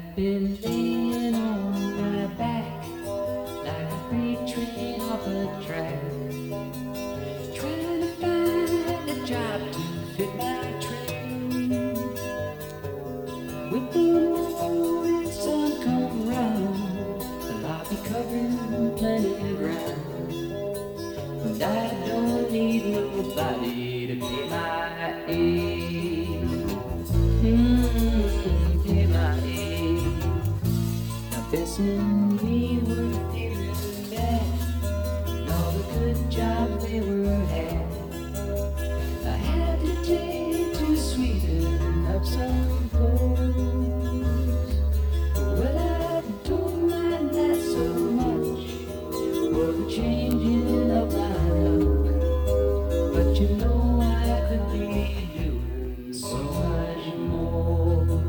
been laying on my back like a freight train off a track, trying to find a job to fit my train. With the morning sun come round, I'll be covering plenty of ground, and I don't need nobody to pay my aid. Pay my aid. Now this and me were feeling bad, and all the good jobs they were had. I had to take to sweeten up some clothes. Well, I don't mind that so much, for the changing of my look. But you know I could be doing so much more.